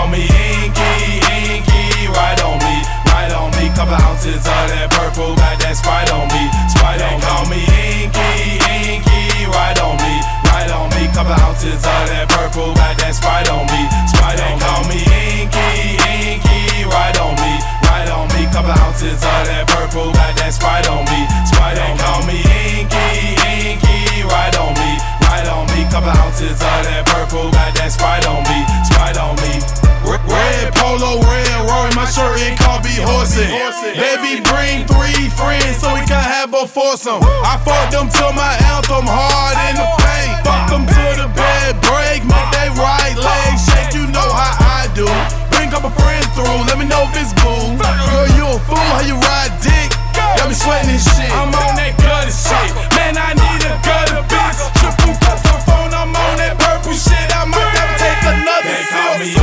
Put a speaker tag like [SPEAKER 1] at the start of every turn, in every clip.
[SPEAKER 1] call me Inky, Inky, ride on me, ride on me. Couple ounces of that purple, got that Sprite on me, Sprite on me. Call me Inky, Inky, ride on me, ride on me. Couple ounces of that purple, got that Sprite on me, Sprite on me. Call me Inky, Inky, ride on me, ride on me. Couple ounces of that purple, got that Sprite on me, Sprite on me. Call me Inky, Inky, ride on me, ride on me. Couple ounces of that purple, got that Sprite on me, Sprite on me.
[SPEAKER 2] Red polo, red Rory, my shirt it can't be horsing. Baby, bring 3 friends so we can have a foursome. I fucked them to my anthem, hard in the paint. Fuck them to the bed, break, make they right leg shake. You know how I do. Bring a couple friends through, let me know if it's boo. Girl, you a fool, how you ride dick? Got me sweating this shit.
[SPEAKER 1] I'm on that gutter shit. Man, I need a gutter bitch. Triple cut for phone, I'm on that purple shit. I might have to take another sip. They call me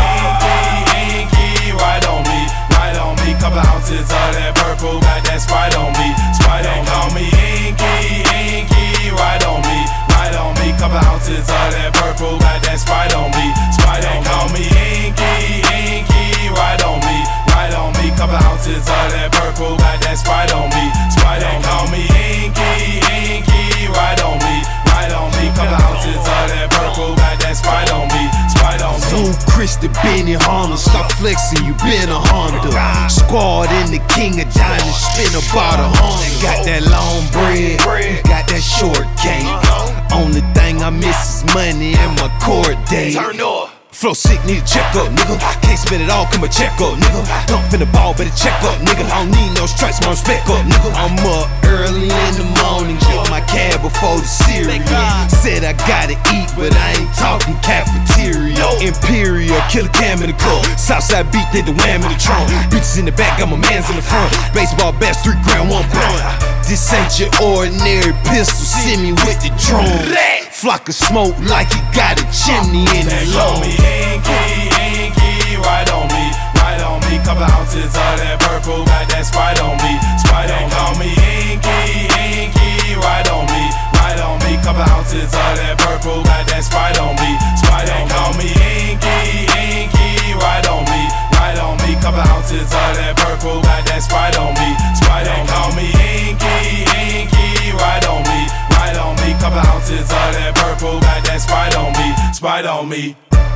[SPEAKER 1] Inky, Inky, ride on me, ride on me. Couple ounces of that purple, got that Sprite on me, Sprite on me. They call me Inky, Inky, ride on me, ride on me. Couple ounces of that purple, got that Sprite on me, Sprite on me. They call me Inky, Inky, ride on me, ride on me. Couple ounces of that purple, got that Sprite on me, Sprite on me. They call me Inky, Inky, ride on me, ride on me. Couple ounces of that purple, got that Sprite on me, Sprite on me.
[SPEAKER 3] Zoom Chris the Benny Honda, stop flexing, you been a Honda. Squad in the king of diamonds, spin about 100. Got that long bread, got that short cake. Only thing I miss is money and my court date.
[SPEAKER 2] Turn up.
[SPEAKER 3] Flow sick, need a check up, nigga. Can't spend it all, come a check up, nigga. Don't fin the ball, better check up, nigga. I don't need no stripes, my respect up, nigga. I'm up early in the morning, get my cab before the cereal. Said I gotta eat, but I ain't talking cafeteria. Imperial, killer cam in the club. Southside beat, did the wham in the trunk. Bitches in the back, got my mans in the front. Baseball bats, 3 grand, 1 blunt. This ain't your ordinary pistol, send me with the drone. Flock of smoke like he got a chimney in his
[SPEAKER 1] Call me Inky, Inky, ride on me, ride on me. Couple ounces of that purple, got that Sprite on me, Sprite on me. Call me Inky, Inky, ride on me, ride on me. Couple ounces of that purple, got that Sprite on me, Sprite on me. Call me Inky, Inky, ride on me, ride on me. Couple ounces of that purple, got that Sprite on me, Sprite on me. Call me Inky, Inky, ride on me, ride on me. Couple ounces of that purple, got that Sprite on me, Sprite on me.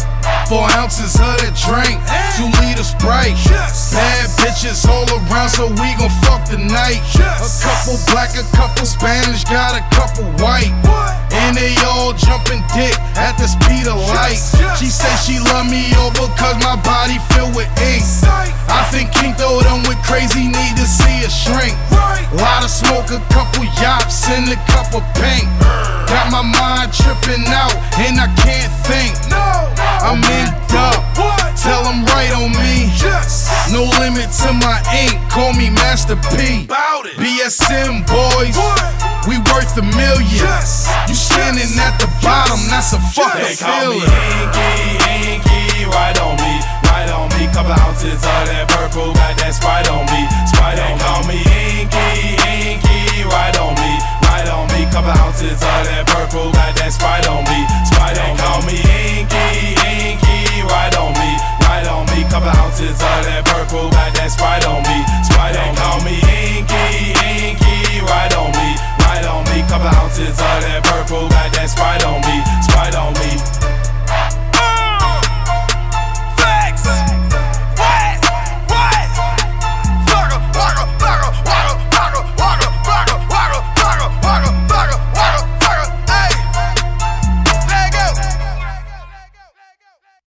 [SPEAKER 2] 4 ounces of that drink, 2 liters Sprite. Bad bitches all around, so we gon' fuck tonight. A couple black, a couple Spanish, got a couple white. And they all jumping dick at the speed of light. She say she love me over cause my body filled with ink. I think King though done went crazy, need to see a shrink. Lot of smoke, a couple yaps, and a cup of pink. Got my mind tripping out, and I can't think. I'm inked up, tell them right on me. No limit to my ink, call me Master P. BSM boys, we worth $1 million. You standing at the bottom, that's a fucking feeling.
[SPEAKER 1] They call me Inky, Inky, ride on me, ride on me. Couple ounces of that purple, got that Sprite on me, Sprite on me. They call me Inky, Inky, ride on me, ride on me. Couple ounces of that purple, got that Sprite on me, Sprite on me. They call me Inky, Inky, ride on me, ride on me. Couple ounces of that purple, got that Sprite on me.